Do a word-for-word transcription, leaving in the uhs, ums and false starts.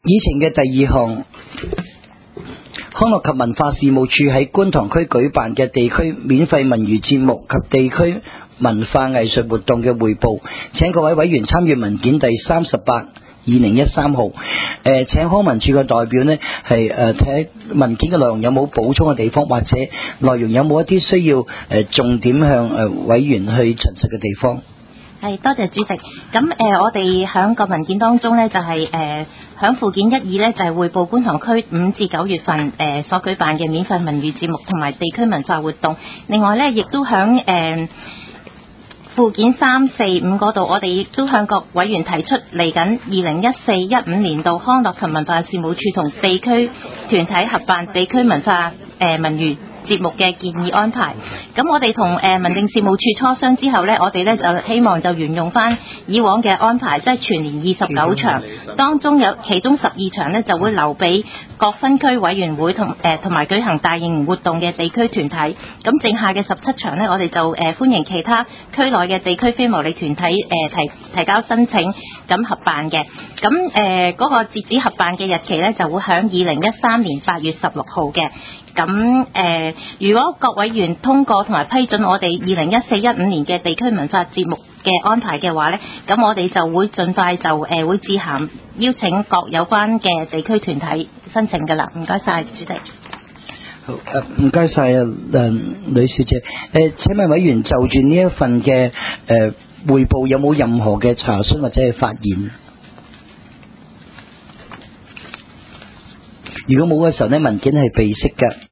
議程嘅第二項，康樂及文化事務處喺觀塘區舉辦嘅地區免費文娛節目及地區文化藝術活動嘅匯報，請各位委員參閱文件第三十八二零一三號。誒、呃，請康文署嘅代表呢係誒睇文件嘅內容有冇補充嘅地方，或者內容有冇一啲需要誒、呃、重點向誒、呃、委員去陳述嘅地方。 係，多謝主席。咁誒、呃，我哋喺個文件當中呢，就係誒喺附件一二呢，就係、是、匯報觀塘區五至九月份誒、呃、所舉辦嘅免費文娛節目同埋地區文化活動。另外呢，亦都喺誒、呃、附件三四五嗰度，我哋亦都向各委員提出嚟緊二零一四一五年度康樂及文化事務處同地區團體合辦地區文化誒、呃、文娛節目嘅建議安排。咁我哋同誒民政事務處磋商之後呢，我哋呢就希望就沿用翻以往嘅安排，即係全年二十九場，當中有其中十二場呢就會留俾各分區委員會同誒同埋舉行大型活動嘅地區團體。咁剩下嘅十七場呢，我哋就誒、呃、歡迎其他區內嘅地區非牟利團體誒、呃、提提交申請咁合辦嘅。咁誒嗰個截止合辦嘅日期呢，就會喺二零一三年八月十六號嘅。咁誒、呃，如果各委員通過同埋批准我哋二零一四一五年嘅地區文化節目嘅安排嘅話呢，咁我哋就會盡快就誒、呃、會致函邀請各有關嘅地區團體申請㗎啦。唔該晒，主席。 好，誒唔該晒啊，誒呂小姐。誒、呃、請問委員就住呢一份嘅誒匯報有冇任何嘅查詢或者係發言？如果冇嘅時候呢，文件係備悉嘅。